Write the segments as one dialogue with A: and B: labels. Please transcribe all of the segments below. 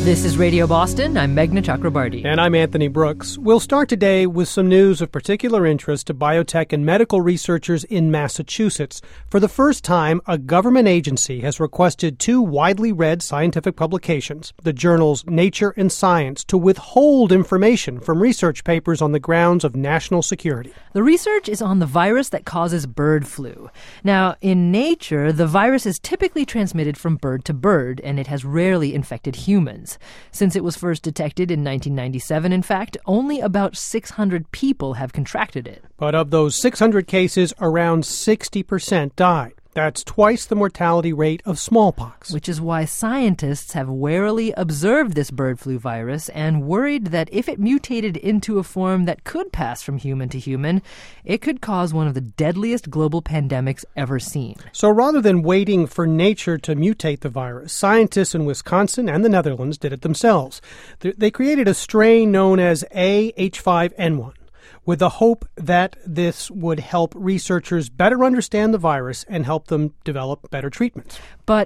A: This is Radio Boston. I'm Meghna Chakrabarty.
B: And I'm Anthony Brooks. We'll start today with some news of particular interest to biotech and medical researchers in Massachusetts. For the first time, a government agency has requested two widely read scientific publications, the journals Nature and Science, to withhold information from research papers on the grounds of national security.
A: The research is on the virus that causes bird flu. Now, in Nature, the virus is typically transmitted from bird to bird, and it has rarely infected humans. Since it was first detected in 1997, in fact, only about 600 people have contracted it.
B: But of those 600 cases, around 60% died. That's twice the mortality rate of smallpox.
A: Which is why scientists have warily observed this bird flu virus and worried that if it mutated into a form that could pass from human to human, it could cause one of the deadliest global pandemics ever seen.
B: So rather than waiting for nature to mutate the virus, scientists in Wisconsin and the Netherlands did it themselves. They created a strain known as A/H5N1. with the hope that this would help researchers better understand the virus and help them develop better treatments.
A: But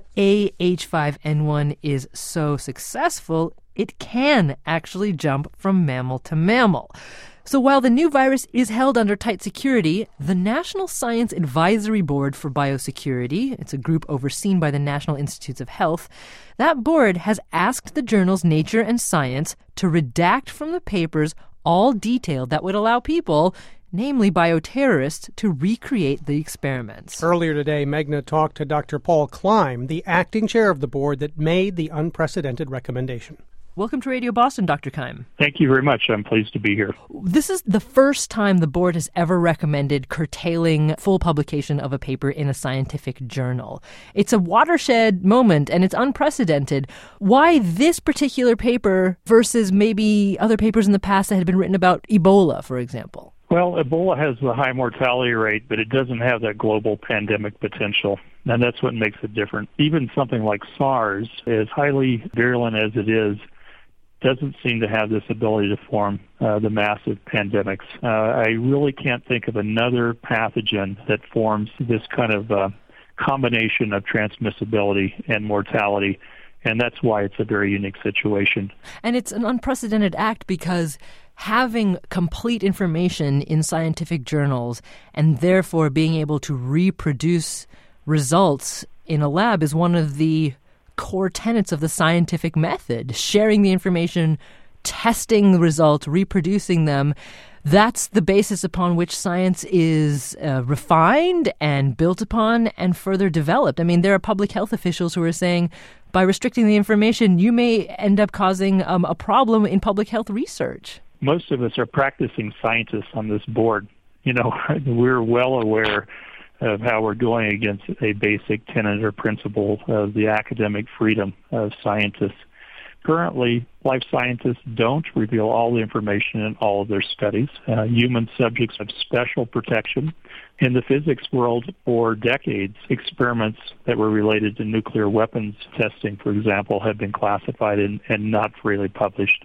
A: A/H5N1 is so successful, it can actually jump from mammal to mammal. So while the new virus is held under tight security, the National Science Advisory Board for Biosecurity, it's a group overseen by the National Institutes of Health, that board has asked the journals Nature and Science to redact from the papers all detail that would allow people, namely bioterrorists, to recreate the experiments.
B: Earlier today, Meghna talked to Dr. Paul Klein, the acting chair of the board that made the unprecedented recommendation.
A: Welcome to Radio Boston, Dr. Keim.
C: Thank you very much. I'm pleased to be here.
A: This is the first time the board has ever recommended curtailing full publication of a paper in a scientific journal. It's a watershed moment, and it's unprecedented. Why this particular paper versus maybe other papers in the past that had been written about Ebola, for example?
C: Well, Ebola has a high mortality rate, but it doesn't have that global pandemic potential, and that's what makes it different. Even something like SARS, as highly virulent as it is, doesn't seem to have this ability to form the massive pandemics. I really can't think of another pathogen that forms this kind of combination of transmissibility and mortality, and that's why it's a very unique situation.
A: And it's an unprecedented act because having complete information in scientific journals and therefore being able to reproduce results in a lab is one of the core tenets of the scientific method. Sharing the information, testing the results, reproducing them, that's the basis upon which science is refined and built upon and further developed. I mean, there are public health officials who are saying by restricting the information, you may end up causing a problem in public health research.
C: Most of us are practicing scientists on this board. You know, we're well aware of how we're going against a basic tenet or principle of the academic freedom of scientists. Currently, life scientists don't reveal all the information in all of their studies. Human subjects have special protection. In the physics world, for decades, experiments that were related to nuclear weapons testing, for example, have been classified and not freely published.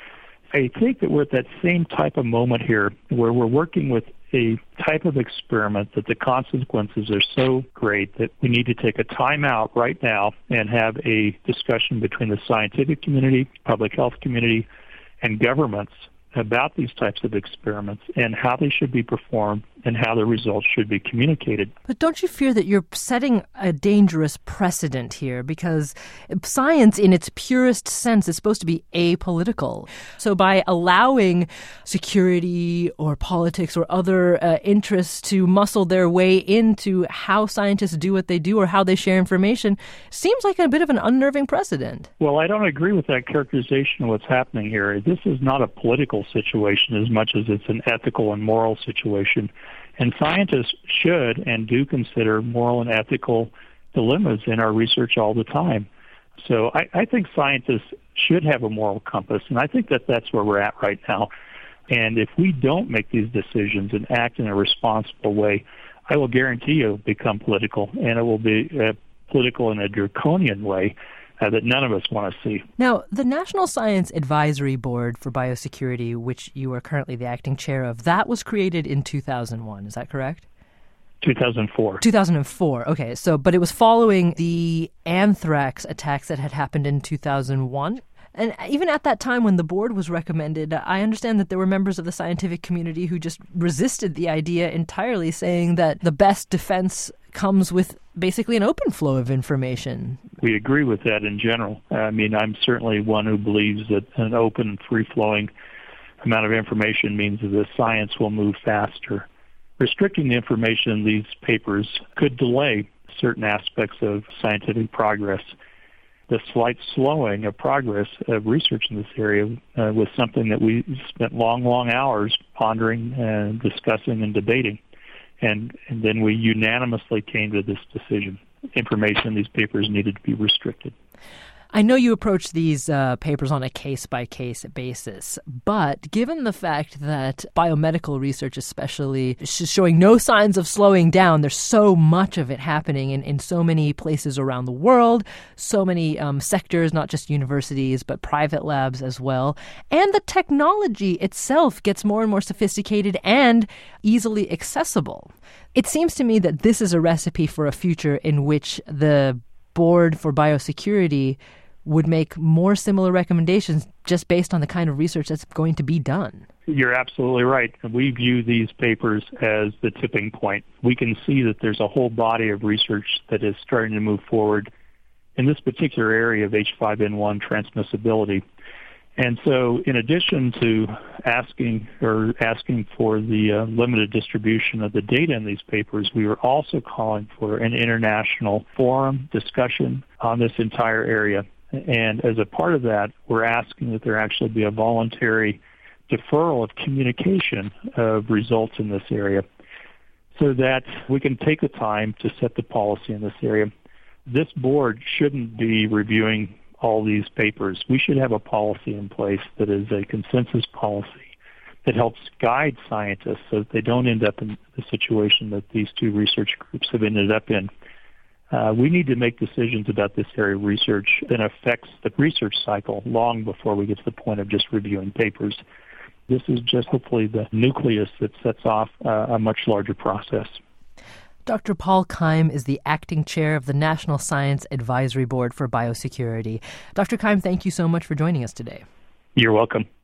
C: I think that we're at that same type of moment here where we're working with a type of experiment that the consequences are so great that we need to take a time out right now and have a discussion between the scientific community, public health community, and governments about these types of experiments and how they should be performed and how the results should be communicated.
A: But don't you fear that you're setting a dangerous precedent here? Because science, in its purest sense, is supposed to be apolitical. So by allowing security or politics or other interests to muscle their way into how scientists do what they do or how they share information, seems like a bit of an unnerving precedent.
C: Well, I don't agree with that characterization of what's happening here. This is not a political situation as much as it's an ethical and moral situation. And scientists should and do consider moral and ethical dilemmas in our research all the time. So I think scientists should have a moral compass, and I think that that's where we're at right now. And if we don't make these decisions and act in a responsible way, I will guarantee you it will become political, and it will be political in a draconian way that none of us want to see.
A: Now, the National Science Advisory Board for Biosecurity, which you are currently the acting chair of, that was created in 2001. Is that correct?
C: 2004.
A: 2004. Okay. So, but it was following the anthrax attacks that had happened in 2001. And even at that time when the board was recommended, I understand that there were members of the scientific community who just resisted the idea entirely, saying that the best defense comes with basically an open flow of information.
C: We agree with that in general. I mean, I'm certainly one who believes that an open, free-flowing amount of information means that the science will move faster. Restricting the information in these papers could delay certain aspects of scientific progress. The slight slowing of progress of research in this area was something that we spent long hours pondering and discussing and debating. And then we unanimously came to this decision. Information in these papers needed to be restricted.
A: I know you approach these papers on a case-by-case basis, but given the fact that biomedical research especially is showing no signs of slowing down, there's so much of it happening in so many places around the world, so many sectors, not just universities, but private labs as well, and the technology itself gets more and more sophisticated and easily accessible. It seems to me that this is a recipe for a future in which the Board for Biosecurity would make more similar recommendations just based on the kind of research that's going to be done.
C: You're absolutely right. We view these papers as the tipping point. We can see that there's a whole body of research that is starting to move forward in this particular area of H5N1 transmissibility. And so in addition to asking for the limited distribution of the data in these papers, we were also calling for an international forum discussion on this entire area. And as a part of that, we're asking that there actually be a voluntary deferral of communication of results in this area so that we can take the time to set the policy in this area. This board shouldn't be reviewing all these papers. We should have a policy in place that is a consensus policy that helps guide scientists so that they don't end up in the situation that these two research groups have ended up in. We need to make decisions about this area of research that affects the research cycle long before we get to the point of just reviewing papers. This is just hopefully the nucleus that sets off a much larger process.
A: Dr. Paul Keim is the acting chair of the National Science Advisory Board for Biosecurity. Dr. Keim, thank you so much for joining us today.
C: You're welcome.